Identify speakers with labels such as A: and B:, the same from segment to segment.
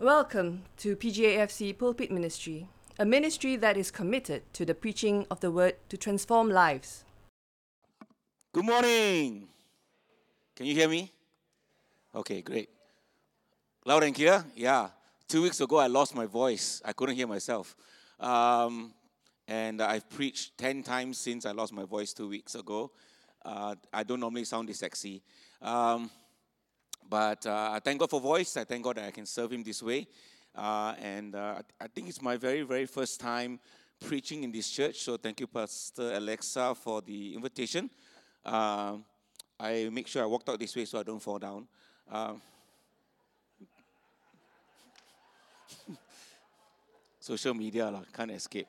A: Welcome to PGAFC Pulpit Ministry, a ministry that is committed to the preaching of the word to transform lives.
B: Good morning. Can you hear me? Okay, great. Loud and clear? Yeah. 2 weeks ago, I lost my voice. I couldn't hear myself. And I've preached 10 times since I lost my voice 2 weeks ago. I don't normally sound this sexy. But I thank God for voice. I thank God that I can serve Him this way. And I think it's my very, very first time preaching in this church. So thank you, Pastor Alexa, for the invitation. I make sure I walked out this way so I don't fall down. Social media, can't escape.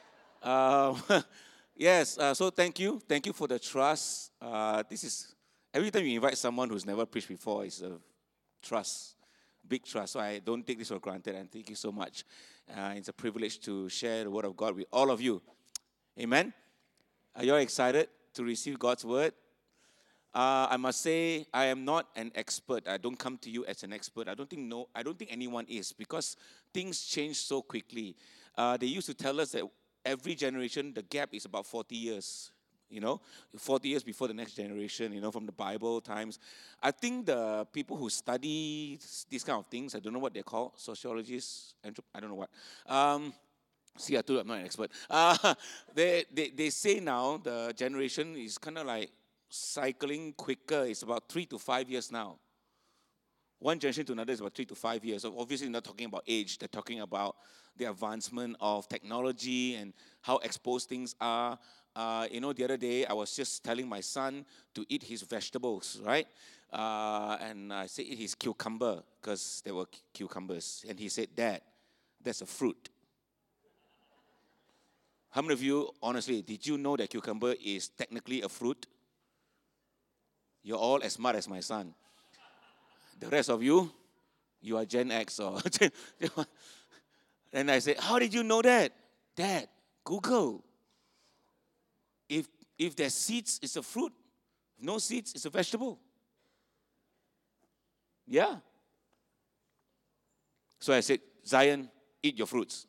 B: Yes, so thank you. Thank you for the trust. This is, every time you invite someone who's never preached before, it's a trust, big trust. So I don't take this for granted, and thank you so much. It's a privilege to share the word of God with all of you. Amen? Are you all excited to receive God's word? I must say, I am not an expert. I don't come to you as an expert. I don't think anyone is, because things change so quickly. They used to tell us that every generation, the gap is about 40 years. 40 years before the next generation, from the Bible times. I think the people who study these kind of things, I don't know what they're called, sociologists, I don't know what. See, I told you I'm not an expert. They say now the generation is kind of like cycling quicker. It's about 3 to 5 years now. One generation to another is about 3 to 5 years. So obviously, not talking about age. They're talking about the advancement of technology and how exposed things are. The other day, I was just telling my son to eat his vegetables, right? And I said, eat his cucumber, because there were cucumbers. And he said, Dad, that's a fruit. How many of you, honestly, did you know that cucumber is technically a fruit? You're all as smart as my son. The rest of you, you are Gen X or And I said, how did you know that? Dad, Google. If there's seeds, it's a fruit. If no seeds, it's a vegetable. Yeah. So I said, Zion, eat your fruits.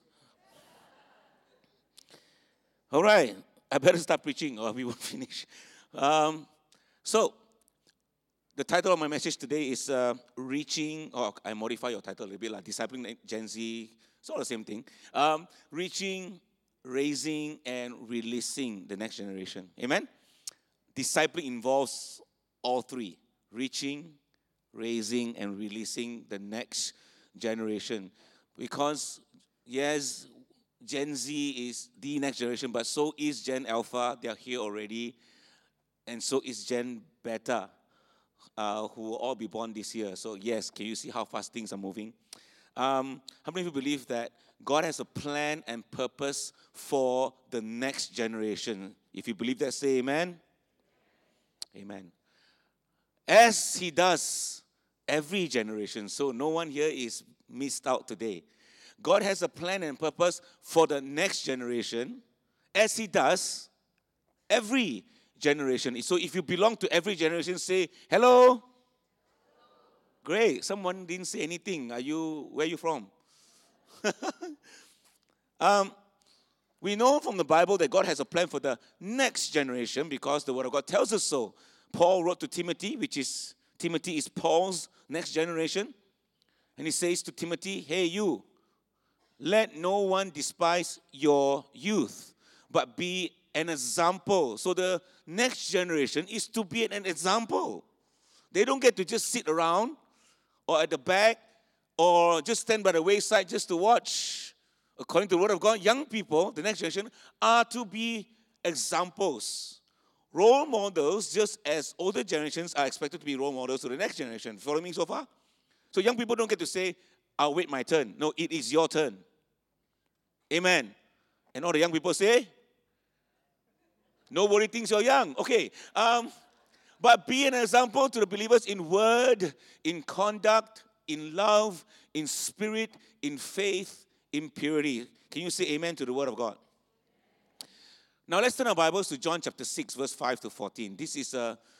B: All right. I better start preaching or we won't finish. So, the title of my message today is Reaching, or I modify your title a little bit, like Discipling Gen Z. It's all the same thing. Reaching, raising, and releasing the next generation. Amen? Discipling involves all three. Reaching, raising, and releasing the next generation. Because, yes, Gen Z is the next generation, but so is Gen Alpha. They are here already. And so is Gen Beta, who will all be born this year. So yes, can you see how fast things are moving? How many of you believe that God has a plan and purpose for the next generation? If you believe that, say amen. Amen. As He does every generation, so no one here is missed out today. God has a plan and purpose for the next generation, as He does every generation. So if you belong to every generation, say hello. Great. Someone didn't say anything. Where are you from? We know from the Bible that God has a plan for the next generation because the Word of God tells us so. Paul wrote to Timothy, Timothy is Paul's next generation. And he says to Timothy, hey you, let no one despise your youth, but be an example. So the next generation is to be an example. They don't get to just sit around or at the back or just stand by the wayside just to watch. According to the Word of God, young people, the next generation, are to be examples. Role models, just as older generations are expected to be role models to the next generation. Follow me so far? So young people don't get to say, I'll wait my turn. No, it is your turn. Amen. And all the young people say, nobody thinks you're young. Okay. But be an example to the believers in word, in conduct, in love, in spirit, in faith, in purity. Can you say amen to the word of God? Now let's turn our Bibles to John chapter 6, verse 5 to 14. This is a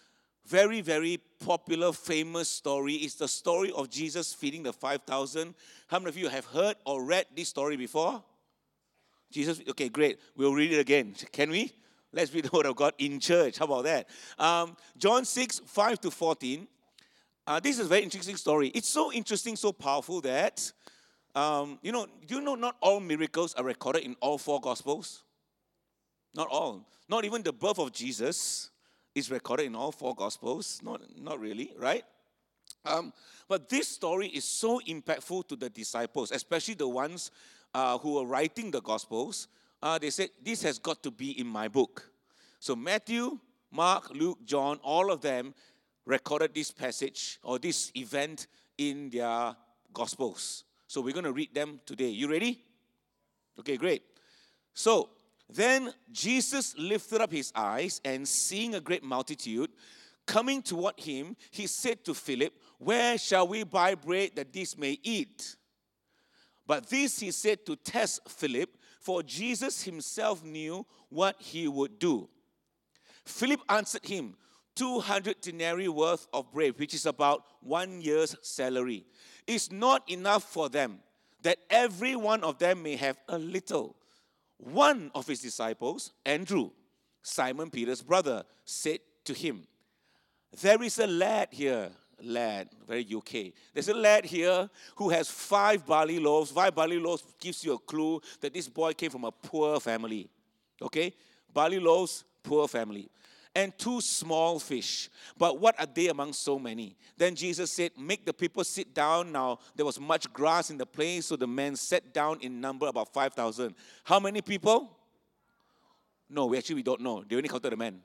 B: very, very popular, famous story. It's the story of Jesus feeding the 5,000. How many of you have heard or read this story before? Jesus, okay, great. We'll read it again. Can we? Let's read the word of God in church. How about that? John 6, 5 to 14. This is a very interesting story. It's so interesting, so powerful that, do you know not all miracles are recorded in all four Gospels? Not all. Not even the birth of Jesus is recorded in all four Gospels. Not really, right? But this story is so impactful to the disciples, especially the ones who were writing the Gospels. They said, this has got to be in my book. So Matthew, Mark, Luke, John, all of them recorded this passage or this event in their Gospels. So we're going to read them today. You ready? Okay, great. So then Jesus lifted up his eyes and seeing a great multitude coming toward him, he said to Philip, where shall we buy bread that these may eat? But this he said to test Philip, for Jesus himself knew what he would do. Philip answered him, 200 denarii worth of bread, which is about 1 year's salary, is not enough for them, that every one of them may have a little. One of his disciples, Andrew, Simon Peter's brother, said to him, there is a lad here, very UK. There's a lad here who has 5 barley loaves. 5 barley loaves gives you a clue that this boy came from a poor family. Okay? Barley loaves, poor family. And 2 small fish. But what are they among so many? Then Jesus said, make the people sit down. Now, there was much grass in the place, so the men sat down in number about 5,000. How many people? No, we don't know. They only counted the men.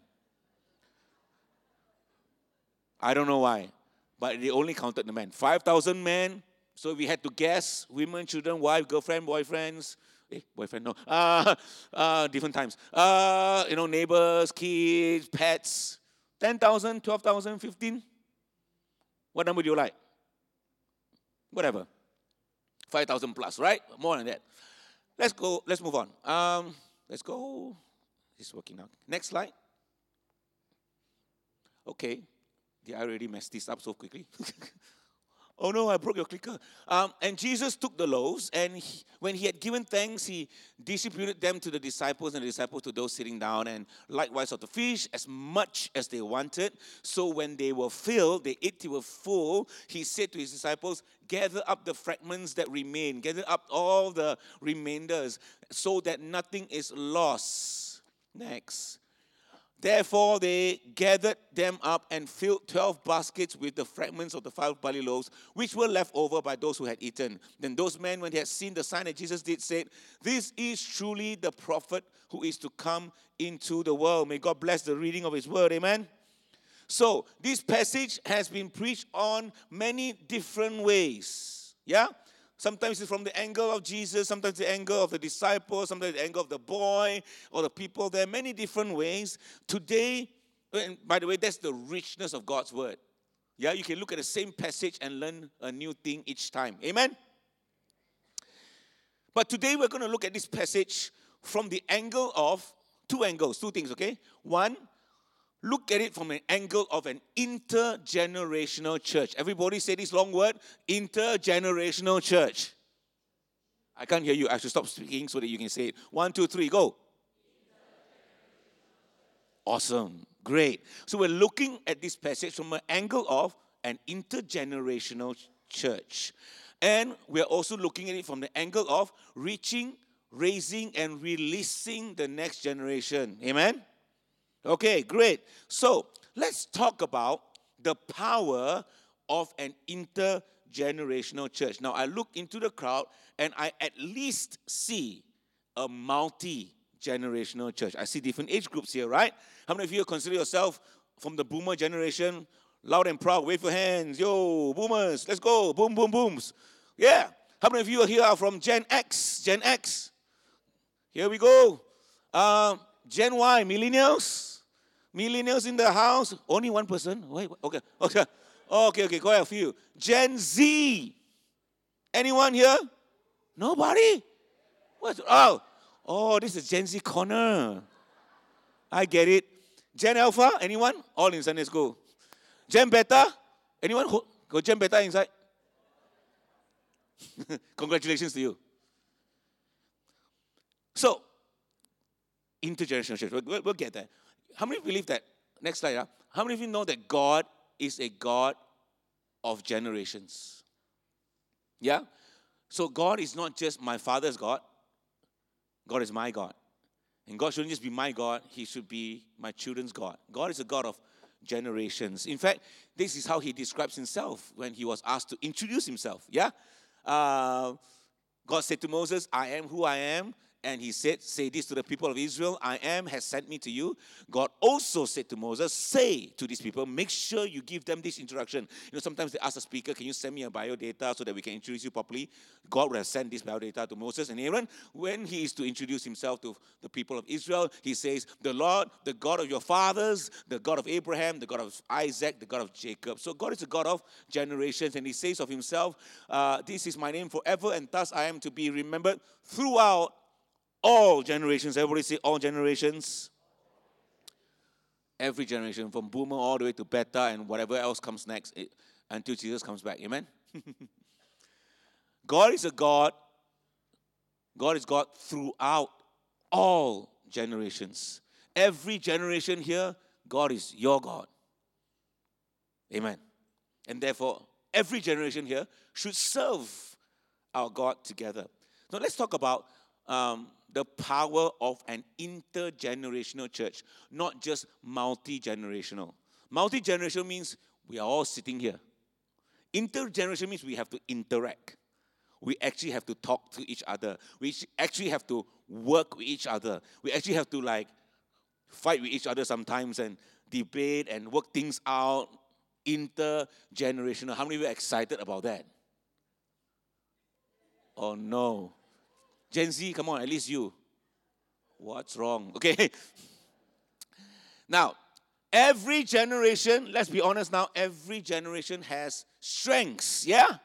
B: I don't know why, but they only counted the men. 5,000 men. So we had to guess women, children, wife, girlfriend, boyfriends. Boyfriend, no. Different times. Neighbors, kids, pets. 10,000, 12,000, 15. What number do you like? Whatever. 5,000 plus, right? More than that. Let's go. Let's move on. Let's go. It's working now. Next slide. Okay. Did I already mess this up so quickly? Oh no, I broke your clicker. And Jesus took the loaves, and when he had given thanks, he distributed them to the disciples, and the disciples to those sitting down, and likewise of the fish, as much as they wanted. So when they were filled, they ate, they were full. He said to his disciples, gather up the fragments that remain, gather up all the remainders, so that nothing is lost. Next. Therefore, they gathered them up and filled 12 baskets with the fragments of the 5 barley loaves, which were left over by those who had eaten. Then those men, when they had seen the sign that Jesus did, said, this is truly the prophet who is to come into the world. May God bless the reading of his word. Amen. So, this passage has been preached on many different ways. Yeah? Sometimes it's from the angle of Jesus, sometimes the angle of the disciples, sometimes the angle of the boy or the people. There are many different ways. Today, and by the way, that's the richness of God's word. Yeah, you can look at the same passage and learn a new thing each time. Amen? But today we're going to look at this passage from the angle of 2 angles, 2 things, okay? One, look at it from an angle of an intergenerational church. Everybody say this long word, intergenerational church. I can't hear you. I should stop speaking so that you can say it. 1, 2, 3, go. Awesome. Great. So we're looking at this passage from an angle of an intergenerational church. And we're also looking at it from the angle of reaching, raising, and releasing the next generation. Amen? Okay, great. So let's talk about the power of an intergenerational church. Now, I look into the crowd and I at least see a multi-generational church. I see different age groups here, right? How many of you consider yourself from the boomer generation? Loud and proud, wave your hands. Yo, boomers, let's go. Boom, boom, booms. Yeah. How many of you here are from Gen X? Gen X. Here we go. Gen Y, millennials. Millennials in the house. Only one person. Wait, okay. Okay, quite a few. Gen Z. Anyone here? Nobody? What? Oh, this is Gen Z corner. I get it. Gen Alpha, anyone? All in Sunday school. Gem Beta? Anyone got Gem Beta inside? Congratulations to you. So, intergenerational church. We'll get there. How many believe that? Next slide. How many of you know that God is a God of generations? Yeah? So God is not just my father's God. God is my God. And God shouldn't just be my God. He should be my children's God. God is a God of generations. In fact, this is how he describes himself when he was asked to introduce himself. Yeah? God said to Moses, I am who I am. And he said, say this to the people of Israel, I am has sent me to you. God also said to Moses, say to these people, make sure you give them this introduction. You know, sometimes they ask the speaker, can you send me a bio data so that we can introduce you properly? God would have sent this bio data to Moses and Aaron. When he is to introduce himself to the people of Israel, he says, the Lord, the God of your fathers, the God of Abraham, the God of Isaac, the God of Jacob. So God is a God of generations. And he says of himself, this is my name forever, and thus I am to be remembered throughout all generations. Everybody say all generations. Every generation, from boomer all the way to beta and whatever else comes next until Jesus comes back. Amen? God is a God. God is God throughout all generations. Every generation here, God is your God. Amen. And therefore, every generation here should serve our God together. Now let's talk about the power of an intergenerational church, not just multi-generational. Multi-generational means we are all sitting here. Intergenerational means we have to interact. We actually have to talk to each other. We actually have to work with each other. We actually have to fight with each other sometimes and debate and work things out. Intergenerational. How many of you are excited about that? Oh no. Gen Z, come on, at least you. What's wrong? Okay. Now, every generation, let's be honest now, every generation has strengths, yeah?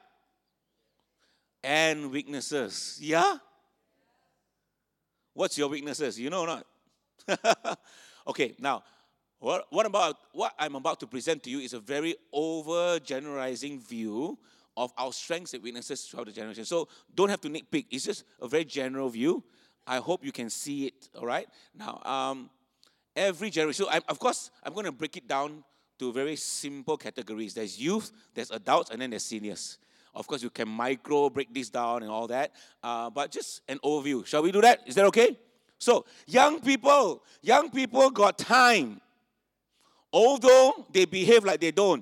B: And weaknesses, yeah? What's your weaknesses? You know or not? Okay, now, what I'm about to present to you is a very over-generalizing view of our strengths and weaknesses throughout the generation. So don't have to nitpick. It's just a very general view. I hope you can see it, all right? Now, every generation, so I'm going to break it down to very simple categories. There's youth, there's adults, and then there's seniors. Of course, you can break this down and all that, but just an overview. Shall we do that? Is that okay? So, young people got time, although they behave like they don't.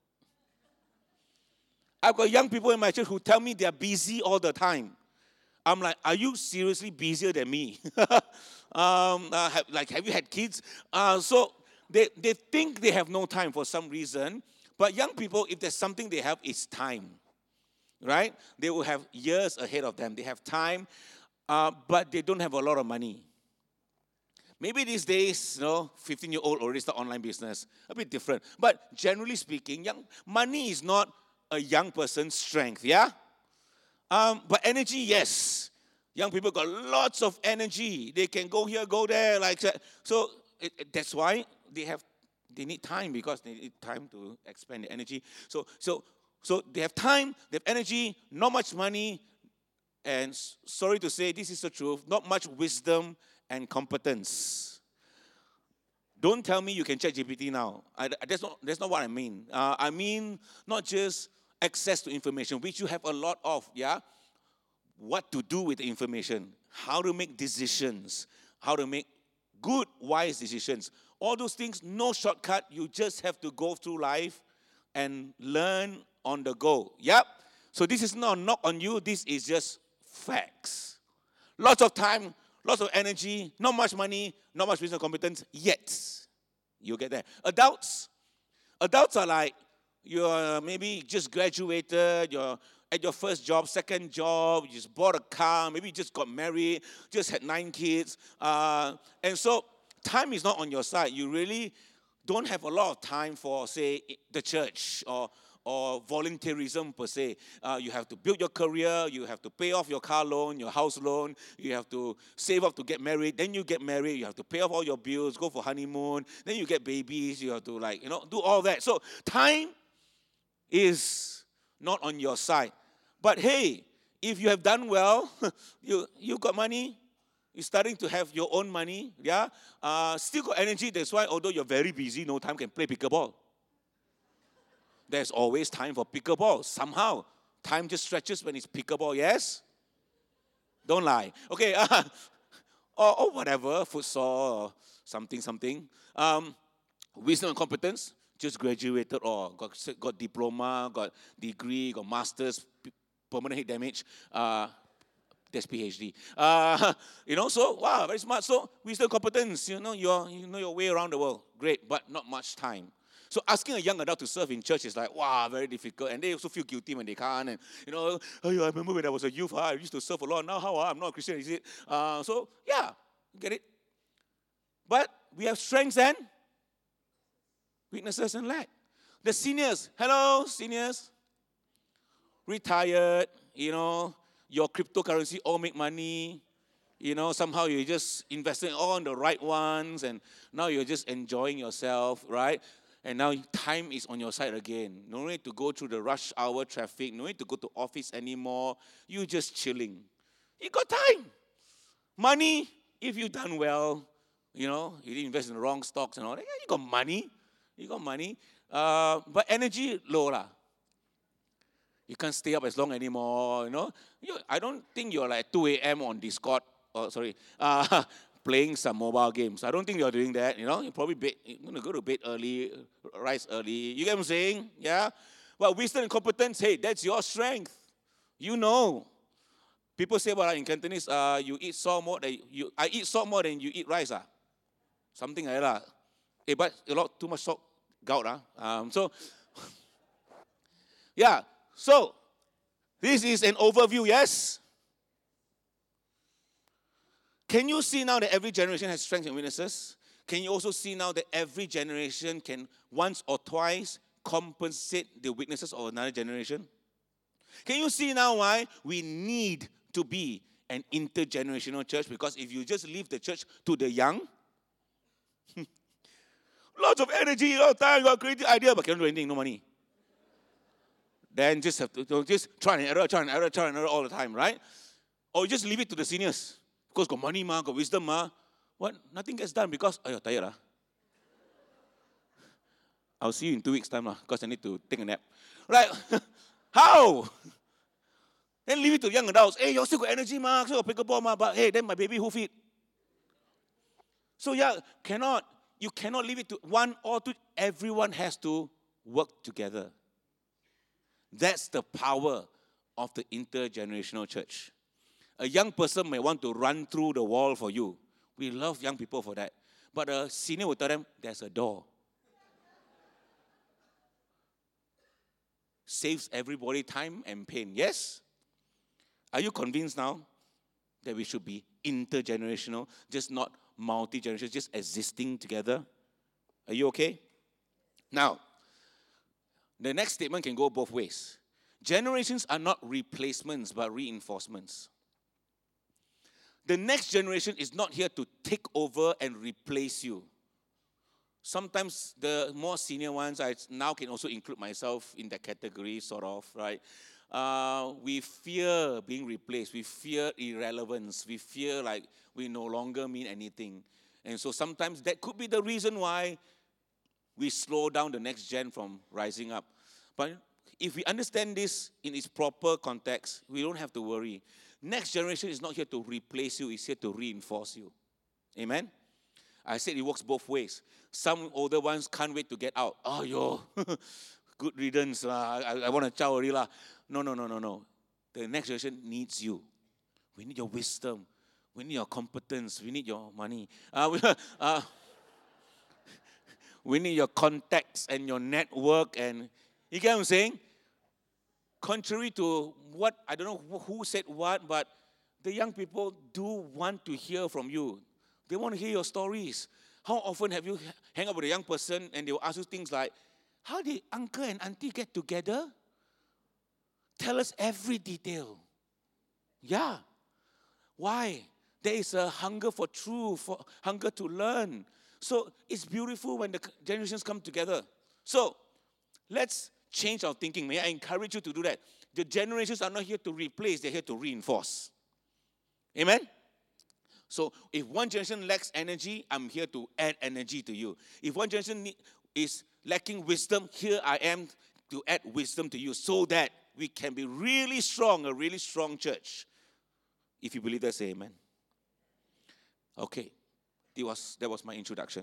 B: I've got young people in my church who tell me they're busy all the time. I'm like, are you seriously busier than me? Have you had kids? So they think they have no time for some reason. But young people, if there's something they have, it's time. Right? They will have years ahead of them. They have time, but they don't have a lot of money. Maybe these days, 15-year-old already start online business. A bit different. But generally speaking, money is not a young person's strength, yeah? But energy, yes. Young people got lots of energy. They can go here, go there, like that. So that's why they need time, because they need time to expend the energy. So they have time, they have energy, not much money, and sorry to say, this is the truth, not much wisdom and competence. Don't tell me you can check GPT now. That's not what I mean. I mean not just access to information, which you have a lot of, yeah? What to do with the information, how to make decisions, how to make good, wise decisions. All those things, no shortcut. You just have to go through life and learn on the go. Yep. So this is not a knock on you. This is just facts. Lots of time, lots of energy, not much money, not much business competence, yet you get there. Adults are like, you're maybe just graduated, you're at your first job, second job, you just bought a car, maybe you just got married, just had 9 kids. And so time is not on your side. You really don't have a lot of time for, say, the church or or volunteerism per se. You have to build your career, you have to pay off your car loan, your house loan, you have to save up to get married, then you get married, you have to pay off all your bills, go for honeymoon, then you get babies, you have to do all that. So time is not on your side. But hey, if you have done well, you got money, you're starting to have your own money, yeah? Still got energy, that's why although you're very busy, no time can play pickleball. There's always time for pickleball. Somehow, time just stretches when it's pickleball, yes? Don't lie. Okay, or whatever, futsal or something. Wisdom and competence, just graduated or got diploma, got degree, got masters, permanent head damage. That's PhD. So wow, very smart. So wisdom, competence. You know your way around the world. Great, but not much time. So asking a young adult to serve in church is like, wow, very difficult. And they also feel guilty when they can't. And, oh, I remember when I was a youth, I used to serve a lot. Now how? I'm not a Christian, is it? So, yeah, get it? But we have strengths and weaknesses and lack. The seniors, hello, seniors. Retired, your cryptocurrency all make money. Somehow you just investing all in the right ones. And now you're just enjoying yourself, right? And now time is on your side again. No need to go through the rush hour traffic. No need to go to office anymore. You're just chilling. You got time. Money, if you've done well, you didn't invest in the wrong stocks and all that. Yeah, you got money. But energy, low lah. You can't stay up as long anymore, I don't think you're like 2 a.m. on Discord. Playing some mobile games. I don't think you're doing that, You're probably going to go to bed early, rise early. You get what I'm saying? Yeah? But wisdom and competence, hey, that's your strength. People say in Cantonese, you eat salt more than I eat salt more than you eat rice. Something like that. Hey, but a lot too much salt, gout. Yeah. So, this is an overview, yes? Can you see now that every generation has strengths and weaknesses? Can you also see now that every generation can once or twice compensate the weaknesses of another generation? Can you see now why we need to be an intergenerational church? Because if you just leave the church to the young, lots of energy, a lot of time, you got a creative idea, but cannot do anything, no money. Then just have to just try and error all the time, right? Or you just leave it to the seniors. Because got money, got wisdom, what? Nothing gets done because, tired. I'll see you in 2 weeks' time, because I need to take a nap. Right? How? Then leave it to young adults. Hey, you still got energy, still got pickleball, but hey, then my baby who feed? So yeah, you cannot leave it to one or two. Everyone has to work together. That's the power of the intergenerational church. A young person may want to run through the wall for you. We love young people for that. But a senior will tell them, there's a door. Saves everybody time and pain. Yes? Are you convinced now that we should be intergenerational, just not multi-generational, just existing together? Are you okay? Now, the next statement can go both ways. Generations are not replacements, but reinforcements. The next generation is not here to take over and replace you. Sometimes the more senior ones, I now can also include myself in that category, sort of, right? We fear being replaced. We fear irrelevance. We fear like we no longer mean anything. And so sometimes that could be the reason why we slow down the next gen from rising up. But if we understand this in its proper context, we don't have to worry. Next generation is not here to replace you, it's here to reinforce you. Amen? I said it works both ways. Some older ones can't wait to get out. Oh, good riddance. I want to chow already. No. The next generation needs you. We need your wisdom. We need your competence. We need your money. We need your contacts and your network. And you get what I'm saying? Contrary to what, I don't know who said what, but the young people do want to hear from you. They want to hear your stories. How often have you hang out with a young person and they will ask you things like, How did uncle and auntie get together? Tell us every detail. Yeah. Why? There is a hunger for truth, for hunger to learn. So it's beautiful when the generations come together. So let's change our thinking. May I encourage you to do that? The generations are not here to replace, they're here to reinforce. Amen? So if one generation lacks energy, I'm here to add energy to you. If one generation is lacking wisdom, here I am to add wisdom to you so that we can be really strong, a really strong church. If you believe that, say amen. Okay. That was my introduction.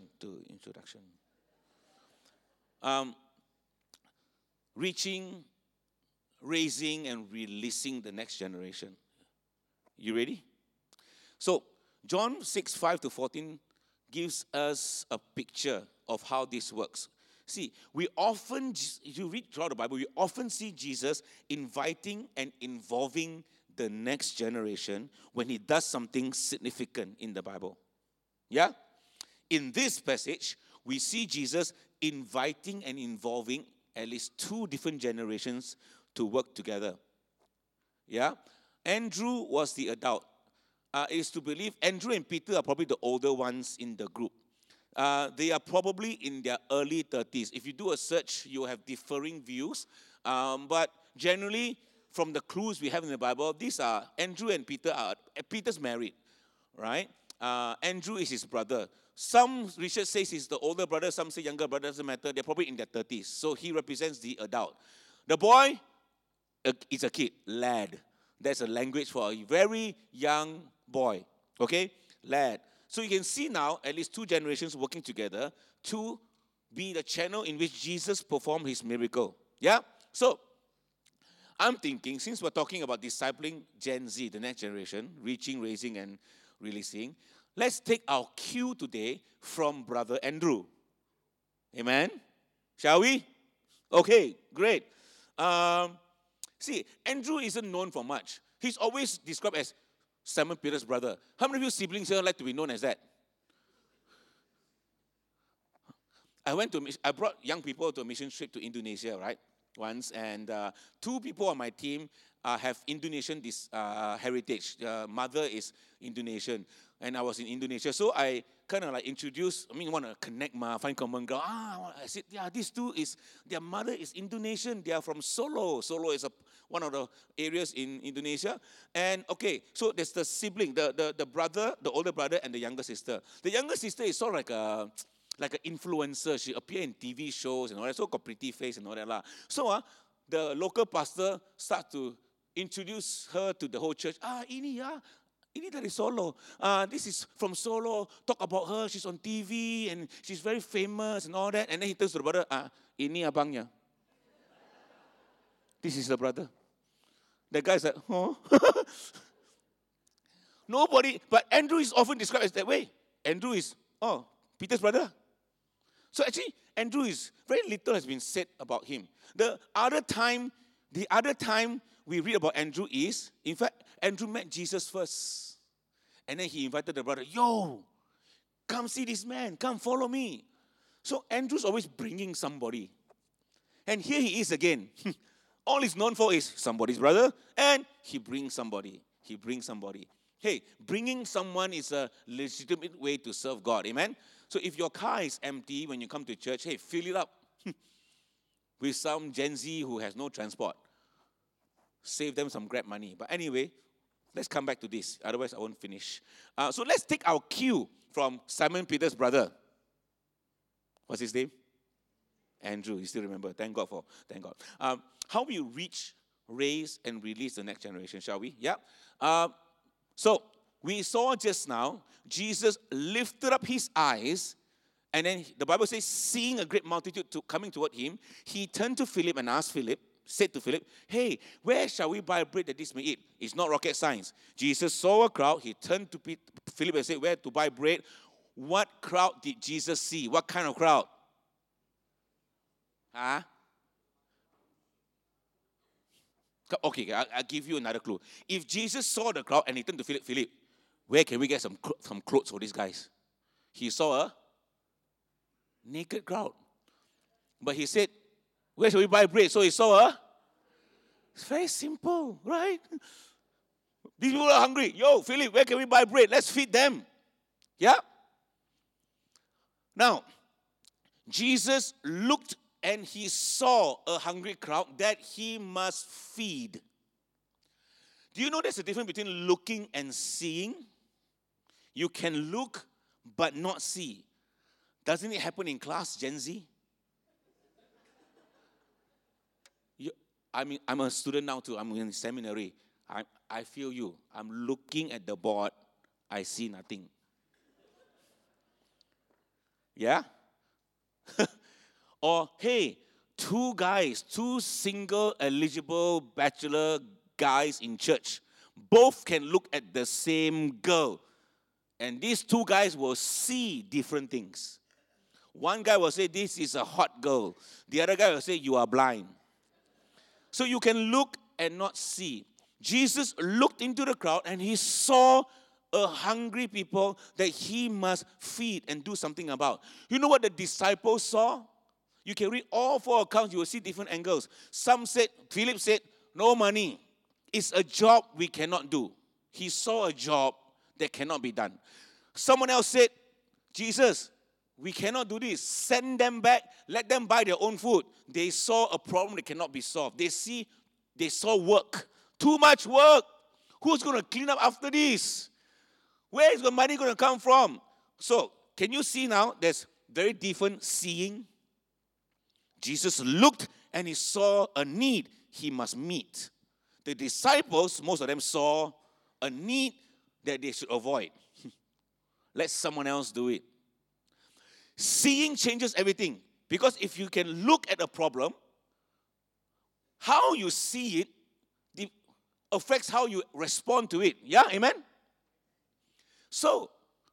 B: Reaching, raising, and releasing the next generation. You ready? So, John 6:5-14 gives us a picture of how this works. See, if you read throughout the Bible, we often see Jesus inviting and involving the next generation when he does something significant in the Bible. Yeah? In this passage, we see Jesus inviting and involving at least 2 different generations to work together. Yeah? Andrew was the adult. It is to believe Andrew and Peter are probably the older ones in the group. They are probably in their early 30s. If you do a search, you have differing views. But generally, from the clues we have in the Bible, these are Andrew and Peter. Peter's married, right? Andrew is his brother. Some research says he's the older brother. Some say younger brother. Doesn't matter. They're probably in their 30s. So he represents the adult. The boy is a kid, lad. That's a language for a very young boy. Okay? Lad. So you can see now at least 2 generations working together to be the channel in which Jesus performed his miracle. Yeah? So, I'm thinking, since we're talking about discipling Gen Z, the next generation, reaching, raising, and releasing, let's take our cue today from Brother Andrew. Amen? Shall we? Okay, great. See, Andrew isn't known for much. He's always described as Simon Peter's brother. How many of you siblings here like to be known as that? I brought young people to a mission trip to Indonesia, right? Once, and 2 people on my team have Indonesian heritage. Mother is Indonesian, and I was in Indonesia, so I kind of like want to connect, find common ground. I said, yeah, these 2 their mother is Indonesian. They are from Solo. Solo is one of the areas in Indonesia. And okay, so there's the sibling, the brother, the older brother, and the younger sister. The younger sister is sort of like an influencer. She appears in TV shows and all that, so got pretty face and all that lah. So the local pastor starts to introduce her to the whole church. Ini dari Solo. This is from Solo. Talk about her. She's on TV and she's very famous and all that. And then he turns to the brother. Ini abangnya. This is the brother. The guy's like, huh? Nobody, but Andrew is often described as that way. Andrew is, Peter's brother. So actually, very little has been said about him. The other time we read about Andrew is, in fact, Andrew met Jesus first. And then he invited the brother, come see this man, come follow me. So Andrew's always bringing somebody. And here he is again. All he's known for is somebody's brother, and he brings somebody. Hey, bringing someone is a legitimate way to serve God, amen? So if your car is empty when you come to church, hey, fill it up with some Gen Z who has no transport. Save them some Grab money. But anyway, let's come back to this. Otherwise, I won't finish. So let's take our cue from Simon Peter's brother. What's his name? Andrew. You still remember? Thank God. How we reach, raise, and release the next generation, shall we? Yeah. So we saw just now, Jesus lifted up his eyes, and then the Bible says, seeing a great multitude coming toward him, he turned to Philip and said to Philip, hey, where shall we buy bread that this may eat? It's not rocket science. Jesus saw a crowd. He turned to Philip and said, where to buy bread? What crowd did Jesus see? What kind of crowd? Okay, I'll give you another clue. If Jesus saw the crowd and he turned to Philip, where can we get some clothes for these guys? He saw a naked crowd. But he said, Where shall we buy bread? So he saw a. It's very simple, right? These people are hungry. Yo, Philip, where can we buy bread? Let's feed them. Yeah? Now, Jesus looked and he saw a hungry crowd that he must feed. Do you know there's a difference between looking and seeing? You can look but not see. Doesn't it happen in class, Gen Z? I'm a student now too. I'm in seminary. I feel you. I'm looking at the board. I see nothing. Yeah? Or, hey, two single eligible bachelor guys in church, both can look at the same girl. And these two guys will see different things. One guy will say, this is a hot girl. The other guy will say, you are blind. So you can look and not see. Jesus looked into the crowd and he saw a hungry people that he must feed and do something about. You know what the disciples saw? You can read all four accounts, you will see different angles. Philip said, no money. It's a job we cannot do. He saw a job that cannot be done. Someone else said, Jesus, we cannot do this. Send them back. Let them buy their own food. They saw a problem that cannot be solved. They saw work. Too much work. Who's going to clean up after this? Where is the money going to come from? So, can you see now? There's very different seeing. Jesus looked and he saw a need he must meet. The disciples, most of them saw a need that they should avoid. Let someone else do it. Seeing changes everything. Because if you can look at a problem, how you see it affects how you respond to it. Yeah, amen? So,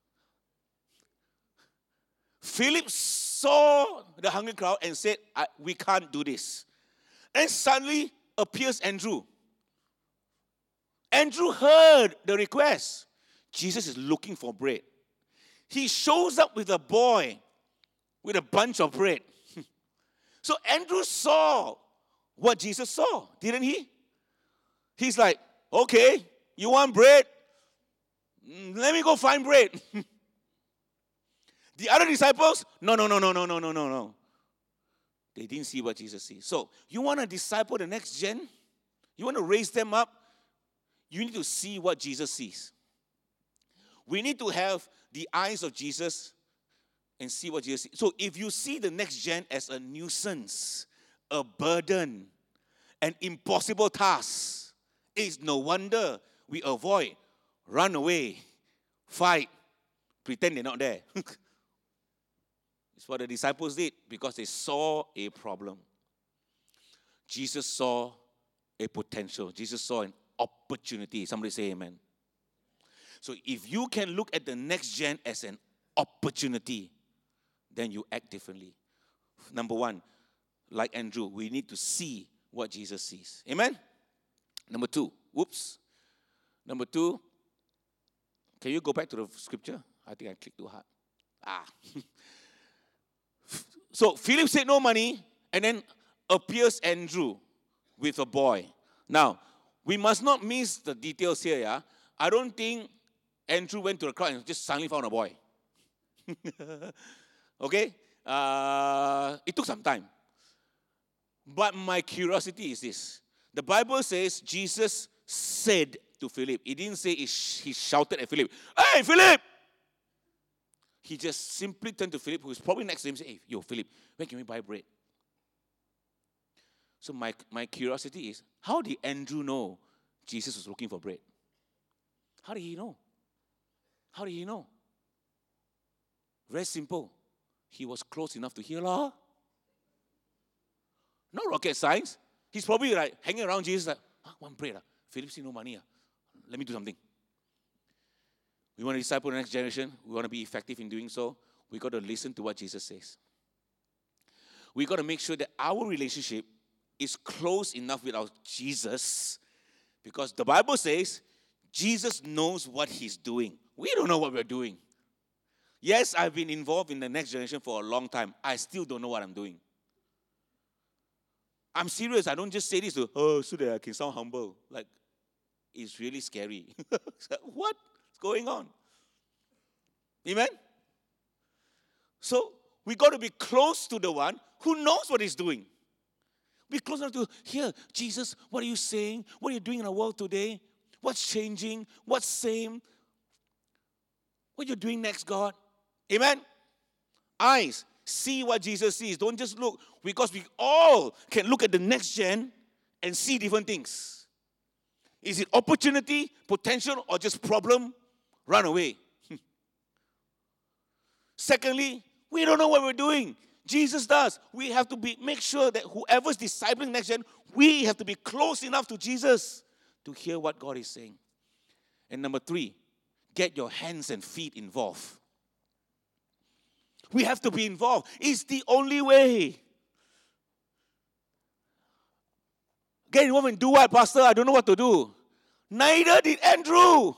B: Philip saw the hungry crowd and said, we can't do this. And suddenly appears Andrew. Andrew heard the request. Jesus is looking for bread. He shows up with a boy with a bunch of bread. So Andrew saw what Jesus saw, didn't he? He's like, okay, you want bread? Let me go find bread. The other disciples, no. They didn't see what Jesus sees. So you want to disciple the next gen? You want to raise them up? You need to see what Jesus sees. We need to have the eyes of Jesus and see what Jesus sees. So if you see the next gen as a nuisance, a burden, an impossible task, it's no wonder we avoid, run away, fight, pretend they're not there. It's what the disciples did because they saw a problem. Jesus saw a potential. Jesus saw an opportunity. Somebody say amen. So if you can look at the next gen as an opportunity, then you act differently. Number one, like Andrew, we need to see what Jesus sees. Amen? Number two, can you go back to the scripture? I think I clicked too hard. So Philip said no money, and then appears Andrew with a boy. Now, we must not miss the details here, yeah? I don't think Andrew went to the crowd and just suddenly found a boy. Okay? It took some time. But my curiosity is this. The Bible says Jesus said to Philip. It didn't say he shouted at Philip, hey, Philip! He just simply turned to Philip, who was probably next to him, and said, hey, yo, Philip, where can we buy bread? So my curiosity is, how did Andrew know Jesus was looking for bread? How did he know? How did he know? Very simple. He was close enough to hear, lah. No rocket science. He's probably like hanging around Jesus like, one bread. Philip see no money. Let me do something. We want to disciple the next generation. We want to be effective in doing so. We got to listen to what Jesus says. We got to make sure that our relationship is close enough with our Jesus, because the Bible says Jesus knows what he's doing. We don't know what we're doing. Yes, I've been involved in the next generation for a long time. I still don't know what I'm doing. I'm serious. I don't just say this so that I can sound humble. Like, it's really scary. What's going on? Amen? So, we got to be close to the one who knows what he's doing. Be close enough to hear, Jesus, what are you saying? What are you doing in the world today? What's changing? What's same? What are you doing next, God? Amen? Eyes, see what Jesus sees. Don't just look, because we all can look at the next gen and see different things. Is it opportunity, potential, or just problem? Run away. Secondly, we don't know what we're doing. Jesus does. We have to make sure that whoever's discipling next gen, we have to be close enough to Jesus to hear what God is saying. And number 3, get your hands and feet involved. We have to be involved. It's the only way. Get involved and do what, Pastor? I don't know what to do. Neither did Andrew.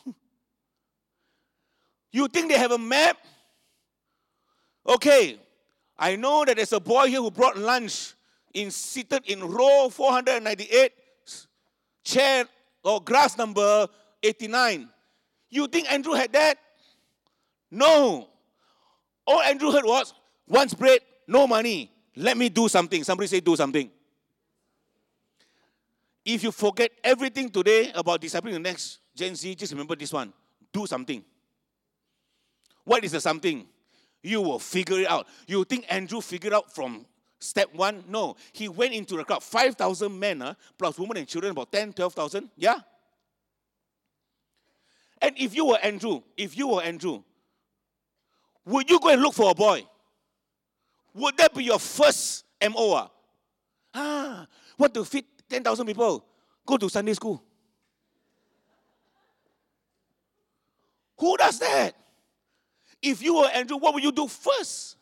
B: You think they have a map? Okay, I know that there's a boy here who brought lunch seated in row 498, chair or grass number 89. You think Andrew had that? No. All Andrew heard was, once bread, no money. Let me do something. Somebody say do something. If you forget everything today about discipling the next Gen Z, just remember this one. Do something. What is the something? You will figure it out. You think Andrew figured out from step 1? No. He went into the crowd. 5,000 men, plus women and children, about 10, 12,000. Yeah? And if you were Andrew, would you go and look for a boy? Would that be your first MO? Want to feed 10,000 people? Go to Sunday school. Who does that? If you were Andrew, what would you do first?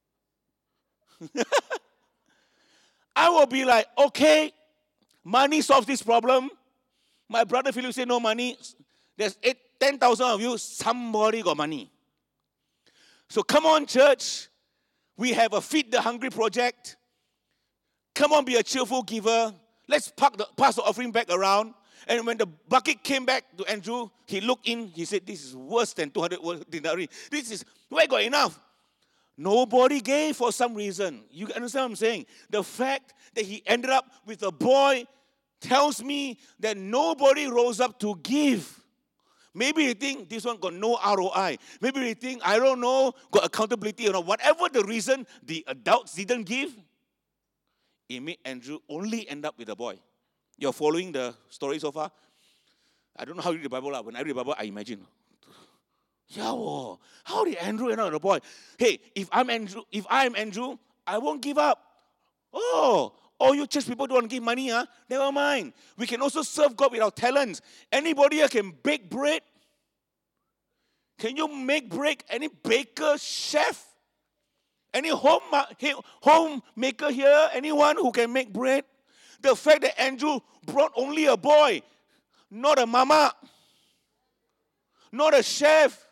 B: I will be like, okay, money solves this problem. My brother Philip said no money. There's 10,000 of you, somebody got money. So come on, church. We have a Feed the Hungry project. Come on, be a cheerful giver. Let's pass the offering back around. And when the bucket came back to Andrew, he looked in, he said, this is worse than 200 denarii. Where got enough? Nobody gave for some reason. You understand what I'm saying? The fact that he ended up with a boy tells me that nobody rose up to give. Maybe you think this one got no ROI. Maybe you think, I don't know, got accountability or not. Whatever the reason the adults didn't give, it made Andrew only end up with a boy. You're following the story so far? I don't know how you read the Bible. When I read the Bible, I imagine. Yeah, how did Andrew end up with a boy? Hey, if I'm Andrew, I won't give up. Oh, you church people don't want to give money, Never mind. We can also serve God with our talents. Anybody here can bake bread? Can you make bread? Any baker, chef? Any homemaker here? Anyone who can make bread? The fact that Andrew brought only a boy, not a mama, not a chef,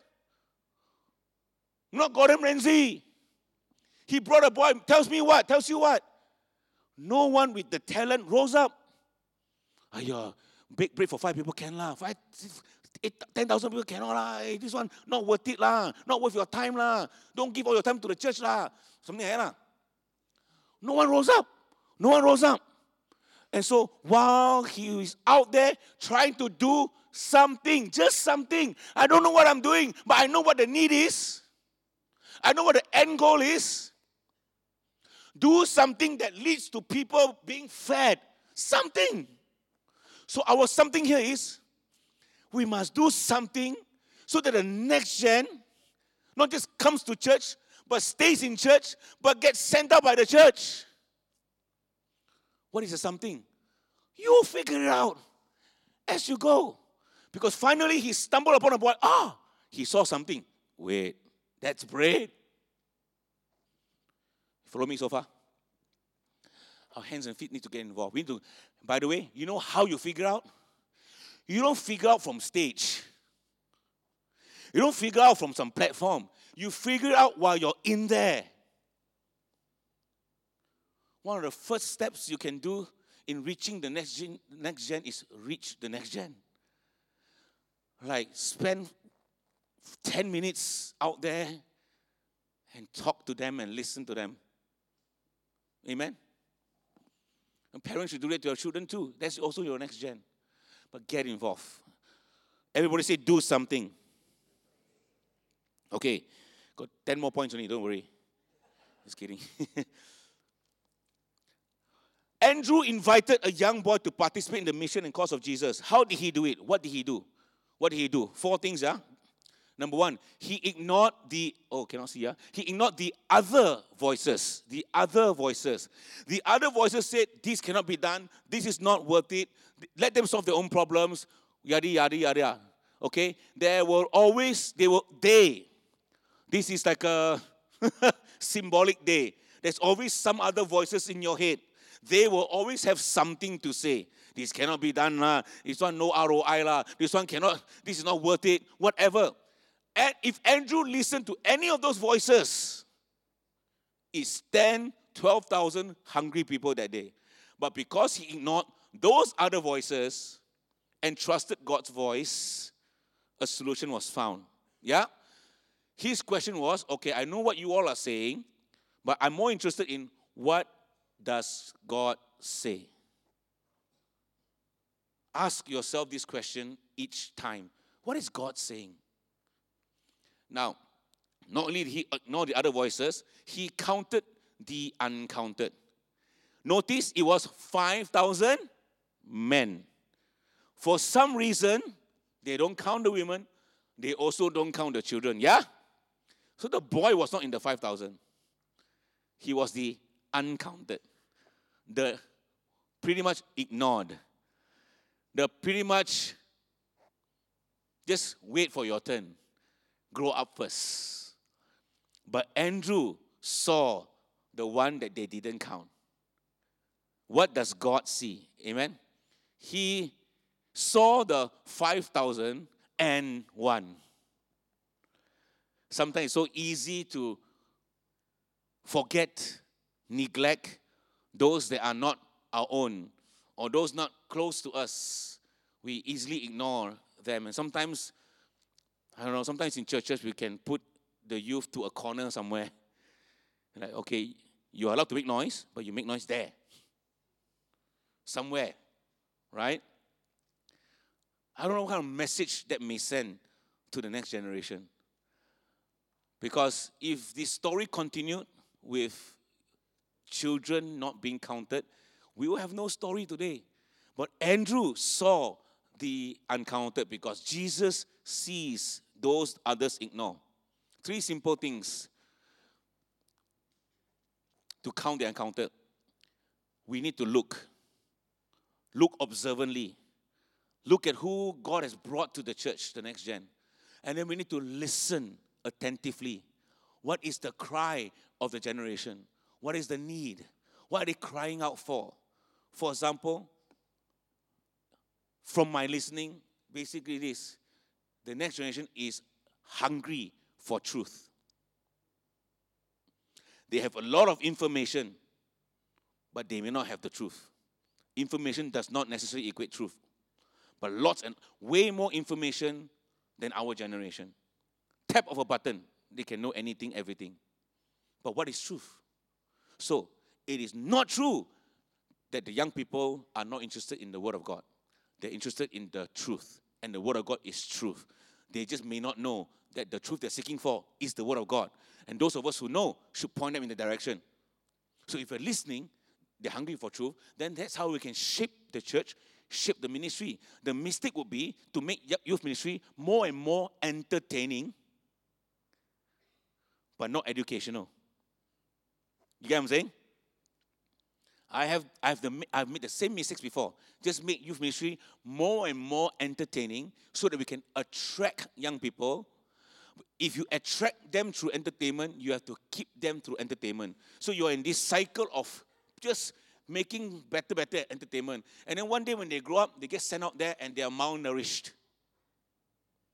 B: not Gordon Ramsay. He brought a boy. Tells you what? No one with the talent rose up. Bake bread for 5 people can lah. 10,000 people cannot lah. Hey, this one not worth it lah. Not worth your time lah. Don't give all your time to the church lah. Something like that lah. No one rose up. And so while he is out there trying to do something, just something, I don't know what I'm doing, but I know what the need is. I know what the end goal is. Do something that leads to people being fed. Something. So our something here is, we must do something so that the next gen not just comes to church, but stays in church, but gets sent out by the church. What is the something? You figure it out as you go. Because finally he stumbled upon a boy. He saw something. Wait, that's bread. Follow me so far? Our hands and feet need to get involved. By the way, you know how you figure out? You don't figure out from stage. You don't figure out from some platform. You figure out while you're in there. one of the first steps you can do in reaching the next gen is reach the next gen. Like, spend 10 minutes out there and talk to them and listen to them. Amen? And parents should do that to your children too. That's also your next gen. But get involved. Everybody say, do something. Okay. Got 10 more points on it, don't worry. Just kidding. Andrew invited a young boy to participate in the mission and cause of Jesus. How did he do it? What did he do? What did he do? 4 things, yeah? Number 1, he ignored he ignored the other voices. The other voices. The other voices said, this cannot be done. This is not worth it. Let them solve their own problems. Yada, yada, yada. Okay? This is like a symbolic day. There's always some other voices in your head. They will always have something to say. This cannot be done. This one no ROI. This one cannot. This is not worth it. Whatever. And if Andrew listened to any of those voices, it's 10, 12,000 hungry people that day. But because he ignored those other voices and trusted God's voice, a solution was found. Yeah? His question was, okay, I know what you all are saying, but I'm more interested in what does God say? Ask yourself this question each time. What is God saying? Now, not only did he ignore the other voices, he counted the uncounted. Notice it was 5,000 men. For some reason, they don't count the women. They also don't count the children. Yeah? So the boy was not in the 5,000. He was the uncounted. The pretty much ignored. The pretty much just wait for your turn. Grow up first. But Andrew saw the one that they didn't count. What does God see? Amen? He saw the 5,001. Sometimes it's so easy to forget, neglect those that are not our own or those not close to us. We easily ignore them. And sometimes, sometimes in churches we can put the youth to a corner somewhere. Like, okay, you are allowed to make noise, but you make noise there. Somewhere, right? I don't know what kind of message that may send to the next generation. Because if this story continued with children not being counted, we will have no story today. But Andrew saw the uncounted because Jesus sees those others ignore. 3 simple things to count the uncounted. We need to look. Look observantly. Look at who God has brought to the church, the next gen. And then we need to listen attentively. What is the cry of the generation? What is the need? What are they crying out for? For example, from my listening, basically this. The next generation is hungry for truth. They have a lot of information, but they may not have the truth. Information does not necessarily equate truth. But lots and way more information than our generation. Tap of a button, they can know anything, everything. But what is truth? So, it is not true that the young people are not interested in the Word of God. They're interested in the truth. And the Word of God is truth. They just may not know that the truth they're seeking for is the Word of God. And those of us who know should point them in the direction. So if you're listening, they're hungry for truth, then that's how we can shape the church, shape the ministry. The mistake would be to make youth ministry more and more entertaining, but not educational. You get what I'm saying? I've made the same mistakes before. Just make youth ministry more and more entertaining so that we can attract young people. If you attract them through entertainment, you have to keep them through entertainment. So you're in this cycle of just making better entertainment. And then one day when they grow up, they get sent out there and they are malnourished.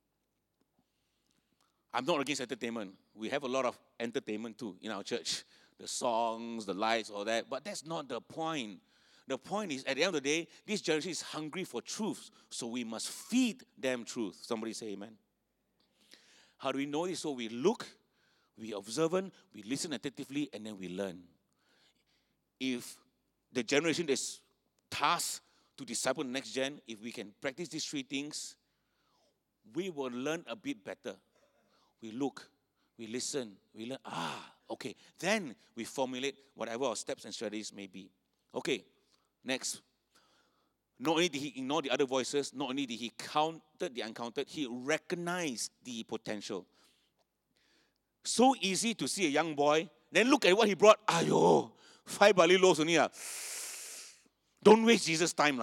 B: I'm not against entertainment. We have a lot of entertainment too in our church. the songs, the lights, all that. But that's not the point. The point is, at the end of the day, this generation is hungry for truth. So we must feed them truth. Somebody say amen. How do we know this? So we look, we observant, we listen attentively, and then we learn. If the generation is tasked to disciple the next gen, if we can practice these three things, we will learn a bit better. We look, we listen, we learn. Okay. Then we formulate whatever our steps and strategies may be. Okay, next. Not only did he ignore the other voices, not only did he counter the uncounted, he recognized the potential. So easy to see a young boy, then look at what he brought. Ayo, 5 barley loaves only. Don't waste Jesus' time.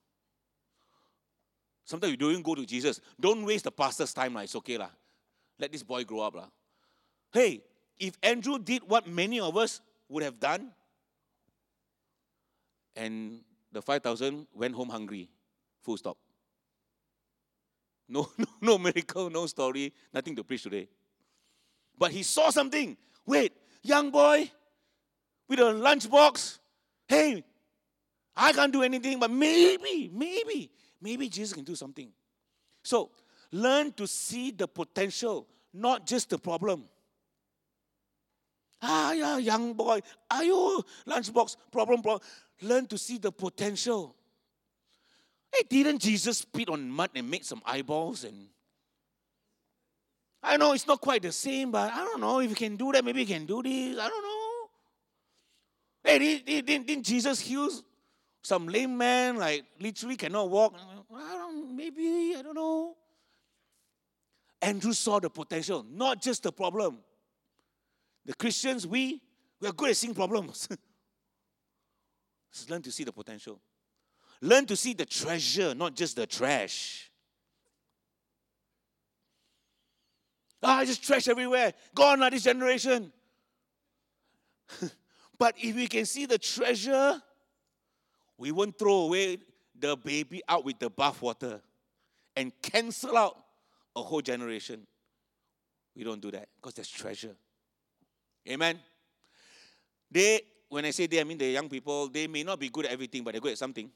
B: Sometimes you don't go to Jesus. Don't waste the pastor's time. It's okay. Let this boy grow up. Hey, if Andrew did what many of us would have done, and the 5,000 went home hungry, full stop. No miracle, no story, nothing to preach today. But he saw something. Wait, young boy with a lunchbox. Hey, I can't do anything, but maybe Jesus can do something. So, learn to see the potential, not just the problem. Yeah, young boy. Lunchbox, problem. Learn to see the potential. Hey, didn't Jesus spit on mud and make some eyeballs? And I know it's not quite the same, but I don't know if you can do that. Maybe you can do this. I don't know. Hey, didn't Jesus heal some lame man, like literally cannot walk? I don't know. Andrew saw the potential, not just the problem. The Christians, we are good at seeing problems. Just learn to see the potential. Learn to see the treasure, not just the trash. Just trash everywhere. Gone, this generation. But if we can see the treasure, we won't throw away the baby out with the bathwater and cancel out a whole generation. We don't do that because there's treasure. Amen. When I say they, I mean the young people, they may not be good at everything, but they're good at something.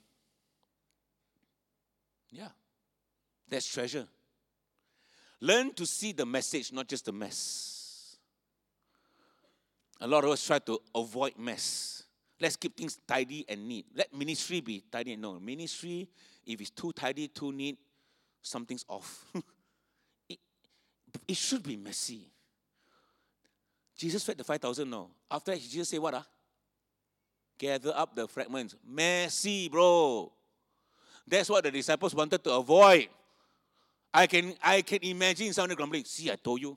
B: Yeah. That's treasure. Learn to see the message, not just the mess. A lot of us try to avoid mess. Let's keep things tidy and neat. Let ministry be tidy and neat. Ministry, if it's too tidy, too neat, something's off. It should be messy. Jesus fed the 5,000 now. After that, Jesus said what? Gather up the fragments. Messy, bro. That's what the disciples wanted to avoid. I can imagine someone grumbling. See, I told you.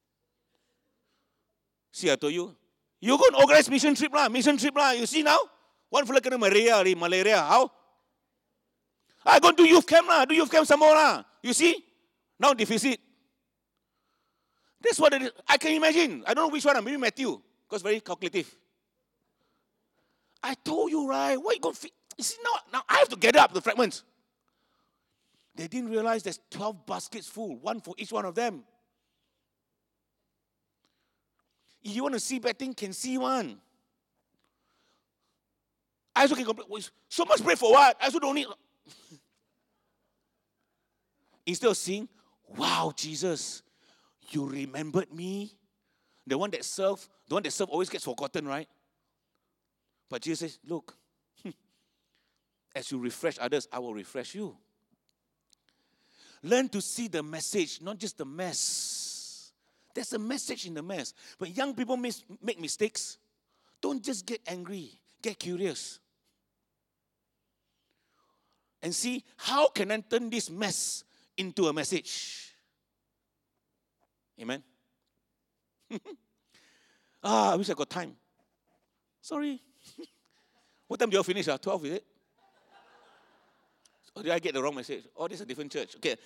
B: You're going to organize mission trip lah. You see now? One fella kena malaria. How? I go to youth camp lah. Do youth camp some more lah. You see? Now deficit. That's what it is. I can imagine. I don't know which one. Maybe Matthew. Because very calculative. I told you, right? Why you going to you see, now I have to gather up the fragments. They didn't realize there's 12 baskets full. One for each one of them. If you want to see bad thing, can see one. I also can complain. So much bread for what? I also don't need. Instead of seeing, wow, Jesus, you remembered me. The one that served always gets forgotten, right? But Jesus says, look, as you refresh others, I will refresh you. Learn to see the message, not just the mess. There's a message in the mess. When young people make mistakes, don't just get angry. Get curious. And see, how can I turn this mess into a message? Amen? I wish I got time. Sorry. What time do you all finish? 12, is it? Or did I get the wrong message? Oh, this is a different church. Okay.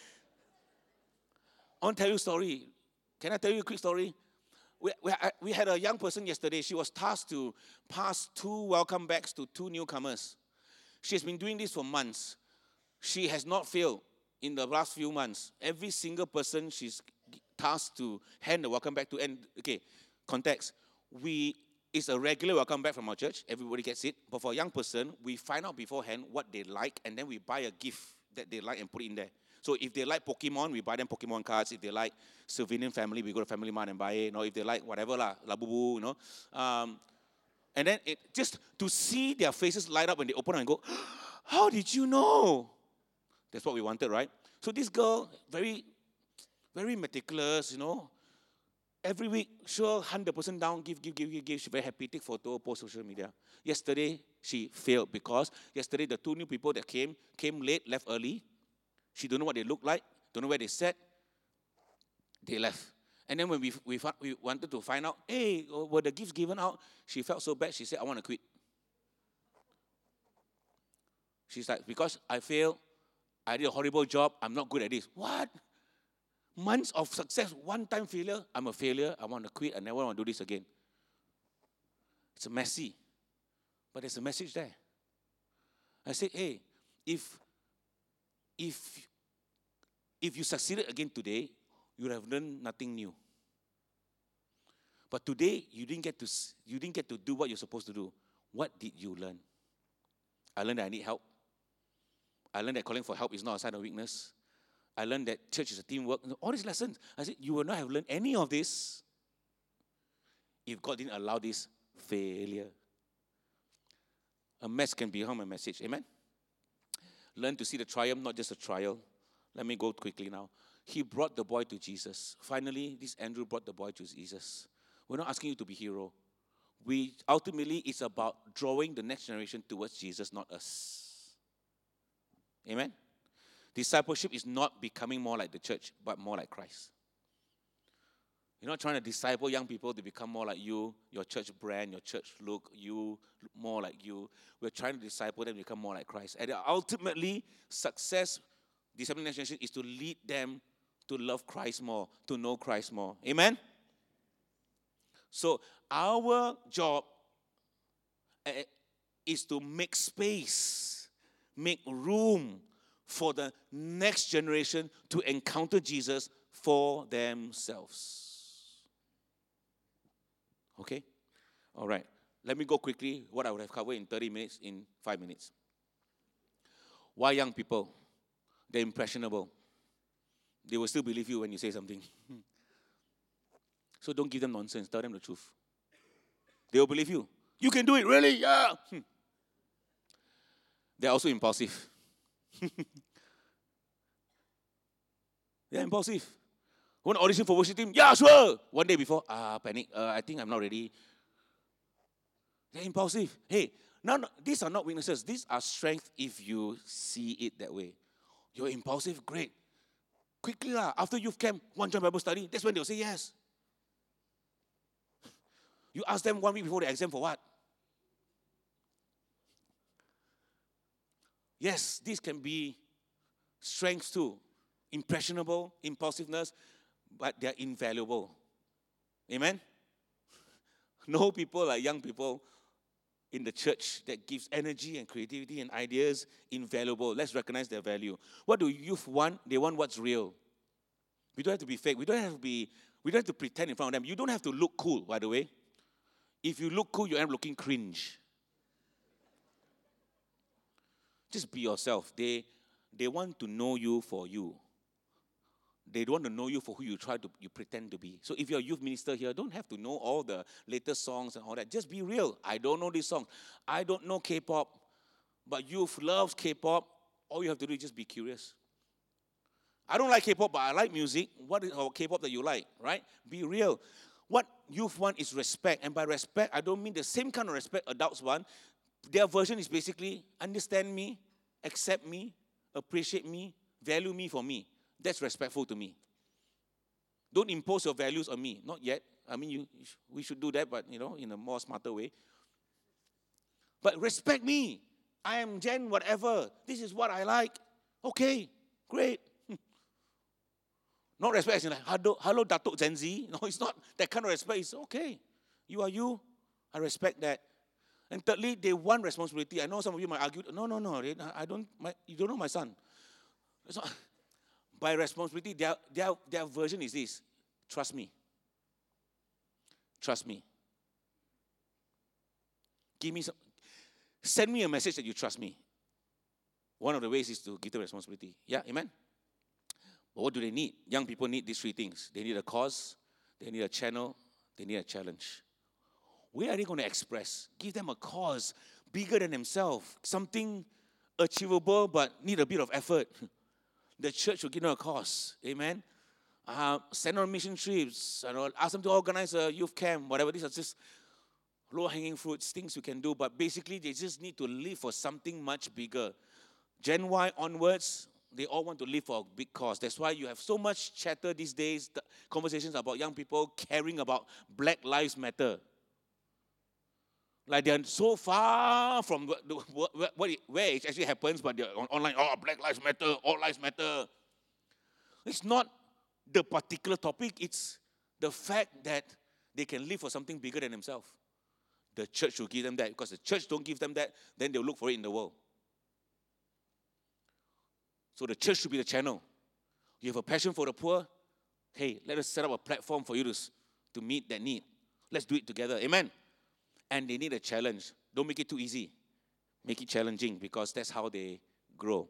B: I want to tell you a story. Can I tell you a quick story? We had a young person yesterday. She was tasked to pass 2 welcome bags to 2 newcomers. She has been doing this for months. She has not failed in the last few months. Every single person she's tasked to hand the welcome bag to. And, okay, context. We it's a regular welcome back from our church. Everybody gets it. But for a young person, we find out beforehand what they like, and then we buy a gift that they like and put it in there. So if they like Pokemon, we buy them Pokemon cards. If they like Sylvanian family, we go to Family Mart and buy it. If they like whatever, Labubu, and then just to see their faces light up when they open it and go, how did you know? That's what we wanted, right? So this girl, very, very meticulous, Every week, sure, 100% down, give. She's very happy, take photo, post social media. Yesterday, she failed because yesterday the 2 new people that came late, left early. She don't know what they look like, don't know where they sat. They left. And then when we wanted to find out, hey, were the gifts given out? She felt so bad, she said, I want to quit. She's like, because I failed, I did a horrible job, I'm not good at this. What? Months of success, one-time failure, I'm a failure, I want to quit, I never want to do this again. It's messy, but there's a message there. I said, hey, if you succeeded again today, you would have learned nothing new. But today, you didn't get to do what you're supposed to do. What did you learn? I learned that I need help. I learned that calling for help is not a sign of weakness. I learned that church is a teamwork. All these lessons. I said, you would not have learned any of this if God didn't allow this failure. A mess can become a message. Amen? Learn to see the triumph, not just a trial. Let me go quickly now. He brought the boy to Jesus. Finally, this Andrew brought the boy to Jesus. We're not asking you to be hero. Ultimately, it's about drawing the next generation towards Jesus, not us. Amen? Discipleship is not becoming more like the church, but more like Christ. You're not trying to disciple young people to become more like you, your church brand, your church look, you more like you. We're trying to disciple them to become more like Christ. And ultimately, success, discipling next generation, is to lead them to love Christ more, to know Christ more. Amen? So our job is to make space, make room for the next generation to encounter Jesus for themselves. Okay? All right. Let me go quickly what I would have covered in 30 minutes, in 5 minutes. Why young people? They're impressionable. They will still believe you when you say something. So don't give them nonsense. Tell them the truth. They will believe you. You can do it, really? Yeah. They're also impulsive. They're impulsive. Want to audition for worship team? Yeah, sure. One day before, panic. I think I'm not ready. They're impulsive. Hey, no, these are not weaknesses. These are strengths if you see it that way. You're impulsive, great. Quickly, after youth camp, one joint Bible study, that's when they'll say yes. You ask them 1 week before the exam for what? Yes, these can be strengths too. Impressionable, impulsiveness, but they're invaluable. Amen? No people like young people in the church that gives energy and creativity and ideas invaluable. Let's recognize their value. What do youth want? They want what's real. We don't have to be fake. We don't have to pretend in front of them. You don't have to look cool, by the way. If you look cool, you end up looking cringe. Just be yourself. They want to know you for you. They don't want to know you for who you pretend to be. So if you're a youth minister here, don't have to know all the latest songs and all that. Just be real. I don't know these songs. I don't know K-pop, but youth loves K-pop. All you have to do is just be curious. I don't like K-pop, but I like music. What is K-pop that you like, right? Be real. What youth want is respect. And by respect, I don't mean the same kind of respect adults want. Their version is basically understand me, accept me, appreciate me, value me for me. That's respectful to me. Don't impose your values on me. Not yet. I mean, we should do that, but, in a more smarter way. But respect me. I am Gen whatever. This is what I like. Okay, great. Not respect as in like, hello, Datuk Gen Z. No, it's not that kind of respect. It's okay. You are you. I respect that. And thirdly, they want responsibility. I know some of you might argue, no, I don't. You don't know my son. It's not. By responsibility, their version is this: trust me. Trust me. Give me some, send me a message that you trust me. One of the ways is to give them responsibility. Yeah, amen? But what do they need? Young people need these three things. They need a cause, they need a channel, they need a challenge. Where are they going to express? Give them a cause bigger than themselves, something achievable but need a bit of effort. The church will give them a cause. Amen? Send on mission trips. Ask them to organize a youth camp, whatever. These are just low-hanging fruits, things you can do. But basically, they just need to live for something much bigger. Gen Y onwards, they all want to live for a big cause. That's why you have so much chatter these days, conversations about young people caring about Black Lives Matter. Like they're so far from where it actually happens, but they're online, oh, Black Lives Matter, all lives matter. It's not the particular topic, it's the fact that they can live for something bigger than themselves. The church will give them that, because the church don't give them that, then they'll look for it in the world. So the church should be the channel. You have a passion for the poor, hey, let us set up a platform for you to meet that need. Let's do it together, amen? And they need a challenge. Don't make it too easy. Make it challenging, because that's how they grow.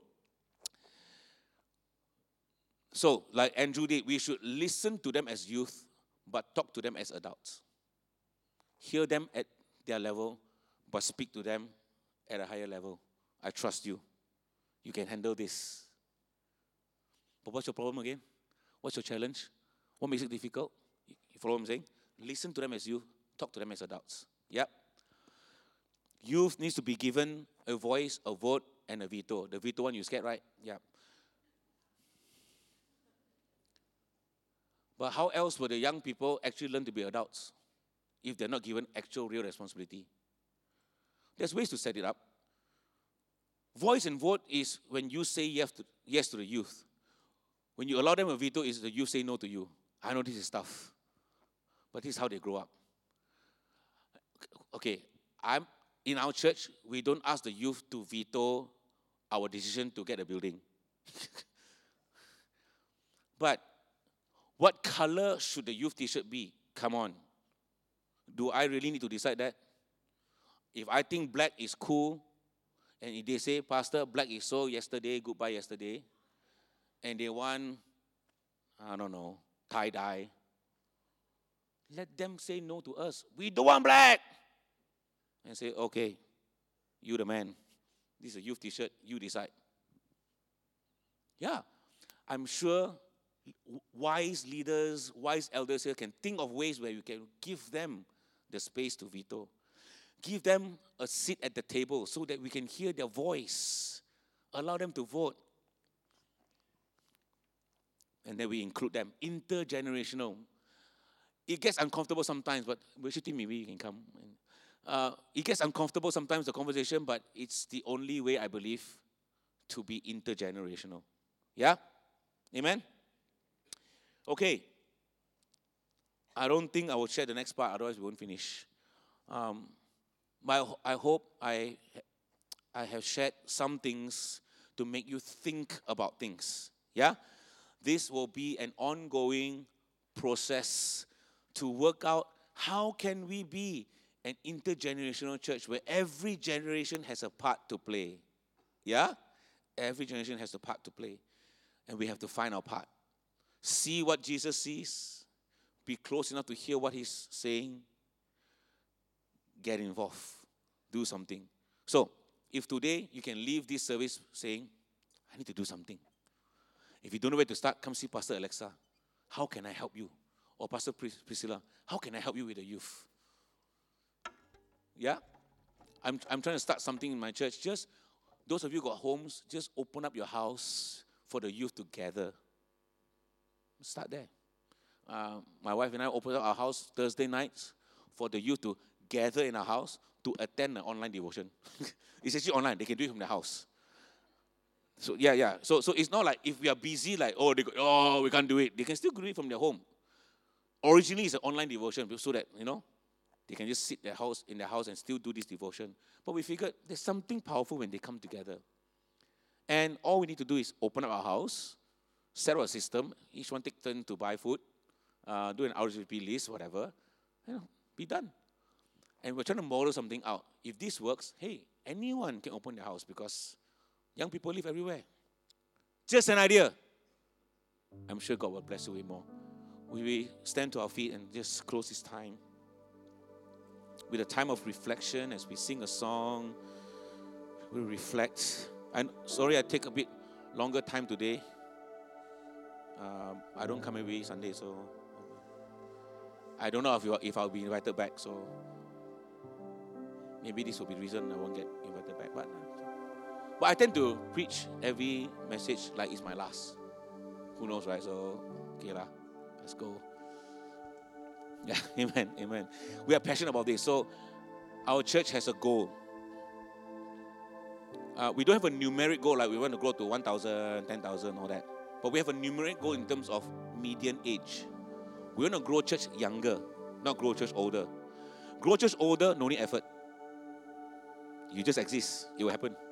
B: So, like Andrew did, we should listen to them as youth, but talk to them as adults. Hear them at their level, but speak to them at a higher level. I trust you. You can handle this. But what's your problem again? What's your challenge? What makes it difficult? You follow what I'm saying? Listen to them as youth, talk to them as adults. Yep. Youth needs to be given a voice, a vote, and a veto. The veto one you scared, right? Yeah. But how else will the young people actually learn to be adults if they're not given actual real responsibility? There's ways to set it up. Voice and vote is when you say yes to the youth. When you allow them a veto, is the youth say no to you. I know this is tough, but this is how they grow up. Okay, in our church, we don't ask the youth to veto our decision to get a building. But what color should the youth t-shirt be? Come on. Do I really need to decide that? If I think black is cool, and if they say, Pastor, black is so yesterday, goodbye yesterday, and they want, I don't know, tie-dye, let them say no to us. We don't want black. And say, okay, you the man. This is a youth t-shirt, you decide. Yeah, I'm sure wise leaders, wise elders here can think of ways where you can give them the space to veto. Give them a seat at the table so that we can hear their voice. Allow them to vote. And then we include them. Intergenerational. It gets uncomfortable sometimes, but maybe you can come. It gets uncomfortable sometimes, the conversation, but it's the only way, I believe, to be intergenerational. Yeah? Amen? Okay. I don't think I will share the next part, otherwise we won't finish. I hope I have shared some things to make you think about things. Yeah? This will be an ongoing process to work out how can we be an intergenerational church where every generation has a part to play. Yeah? Every generation has a part to play. And we have to find our part. See what Jesus sees. Be close enough to hear what he's saying. Get involved. Do something. So, if today you can leave this service saying, I need to do something. If you don't know where to start, come see Pastor Alexa. How can I help you? Or Pastor Priscilla, how can I help you with the youth? Yeah? I'm trying to start something in my church. Just, those of you who got homes, just open up your house for the youth to gather. Start there. My wife and I opened up our house Thursday nights for the youth to gather in our house to attend an online devotion. It's actually online. They can do it from their house. So, yeah. So it's not like if we are busy, like, we can't do it. They can still do it from their home. Originally, it's an online devotion so that, they can just sit in their house and still do this devotion. But we figured there's something powerful when they come together. And all we need to do is open up our house, set up a system, each one take turn to buy food, do an RSVP list, whatever, be done. And we're trying to model something out. If this works, hey, anyone can open their house because young people live everywhere. Just an idea. I'm sure God will bless you way more. We stand to our feet and just close this time with a time of reflection as we sing a song. We reflect. And sorry, I take a bit longer time today. I don't come every Sunday, so I don't know if I'll be invited back. So maybe this will be the reason I won't get invited back. But I tend to preach every message like it's my last. Who knows, right? So, okay lah, let's go. Yeah, amen. We are passionate about this. So, our church has a goal. We don't have a numeric goal like we want to grow to 1,000, 10,000, all that. But we have a numeric goal in terms of median age. We want to grow church younger, not grow church older. Grow church older, no need effort. You just exist. It will happen.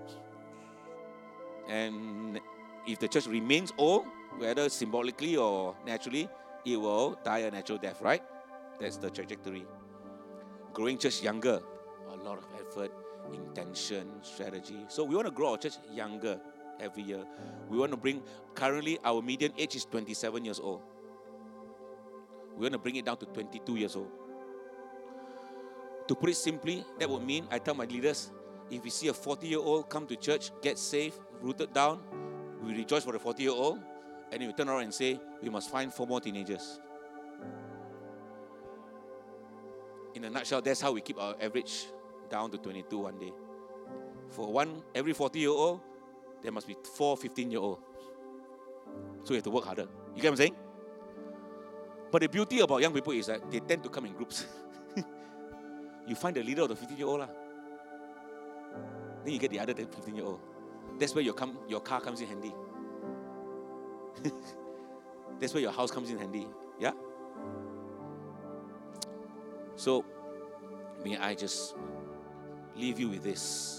B: And if the church remains old, whether symbolically or naturally, it will die a natural death, right? That's the trajectory. Growing church younger, a lot of effort, intention, strategy. So we want to grow our church younger every year. We want to bring, currently our median age is 27 years old. We want to bring it down to 22 years old. To put it simply, that would mean, I tell my leaders, if we see a 40-year-old come to church, get saved, rooted down, we rejoice for the 40-year-old, and then we turn around and say, we must find 4 more teenagers. In a nutshell, that's how we keep our average down to 22 one day. For every 40-year-old, there must be 4 15-year-old. So you have to work harder. You get what I'm saying? But the beauty about young people is that they tend to come in groups. You find the leader of the 15-year-old. Then you get the other 15-year-old. That's where your car comes in handy. That's where your house comes in handy. Yeah? So, may I just leave you with this.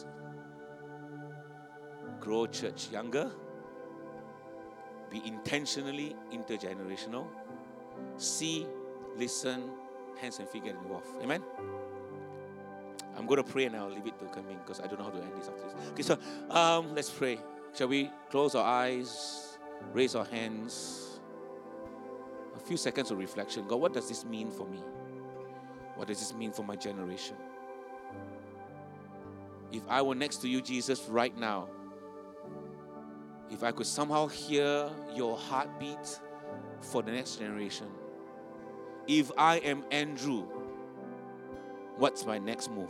B: Grow church younger. Be intentionally intergenerational. See, listen, hands and feet get involved. Amen? I'm going to pray and I'll leave it to Kaming because I don't know how to end this after this. Okay, so let's pray. Shall we close our eyes, raise our hands? A few seconds of reflection. God, what does this mean for me? What does this mean for my generation? If I were next to you, Jesus, right now, if I could somehow hear your heartbeat for the next generation, if I am Andrew, what's my next move?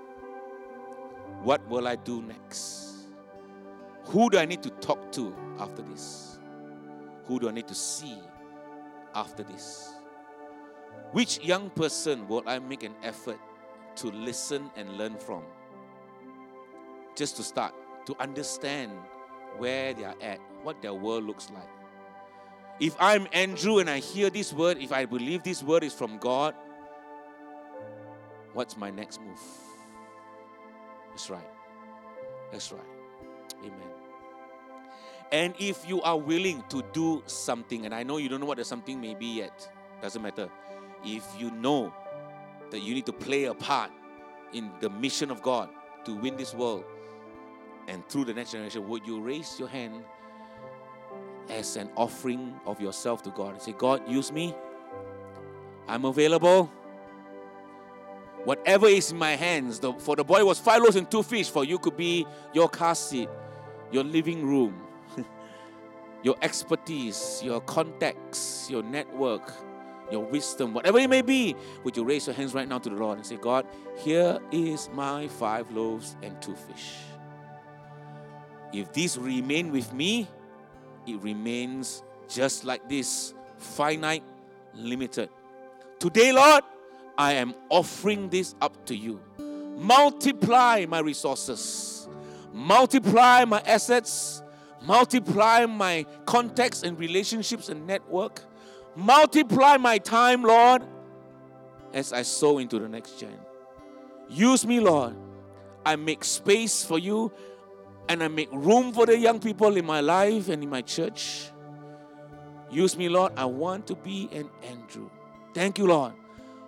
B: What will I do next? Who do I need to talk to after this? Who do I need to see after this? Which young person will I make an effort to listen and learn from? Just to start, to understand where they are at, what their world looks like. If I'm Andrew and I hear this word, if I believe this word is from God, what's my next move? That's right. That's right. Amen. And if you are willing to do something, and I know you don't know what the something may be yet, doesn't matter. If you know that you need to play a part in the mission of God to win this world and through the next generation, would you raise your hand as an offering of yourself to God and say, God, use me. I'm available. Whatever is in my hands, for the boy it was 5 loaves and 2 fish. For you could be your car seat, your living room, your expertise, your contacts, your network, your wisdom, whatever it may be. Would you raise your hands right now to the Lord and say, God, here is my 5 loaves and 2 fish. If these remain with me, it remains just like this, finite, limited. Today, Lord, I am offering this up to you. Multiply my resources. Multiply my assets. Multiply my contacts and relationships and network. Multiply my time, Lord, as I sow into the next gen. Use me, Lord. I make space for you and I make room for the young people in my life and in my church. Use me, Lord. I want to be an Andrew. Thank you, Lord,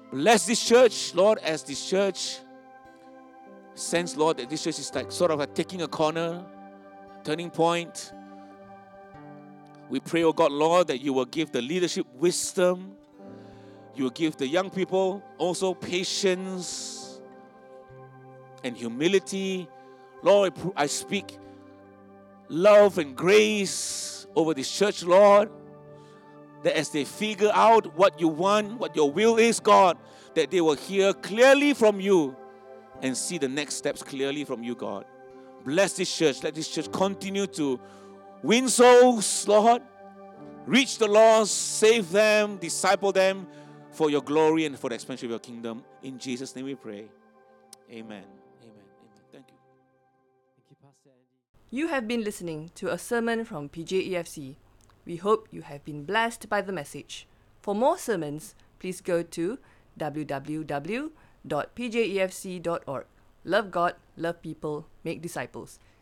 B: Bless this church, Lord, as this church sense, Lord, that this church is like sort of like taking a corner, turning point. We pray, oh God, Lord, that you will give the leadership wisdom. You will give the young people also patience and humility. Lord, I speak love and grace over this church, Lord, that as they figure out what you want, what your will is, God, that they will hear clearly from you and see the next steps clearly from you, God. Bless this church. Let this church continue to win souls, Lord. Reach the lost, save them, disciple them for your glory and for the expansion of your kingdom. In Jesus' name we pray. Amen. Amen. Amen. Thank you.
C: Thank you, Pastor Andy.
A: You have been listening to a sermon from PJEFC. We hope you have been blessed by the message. For more sermons, please go to www.pjefc.org. Love God, love people, make disciples.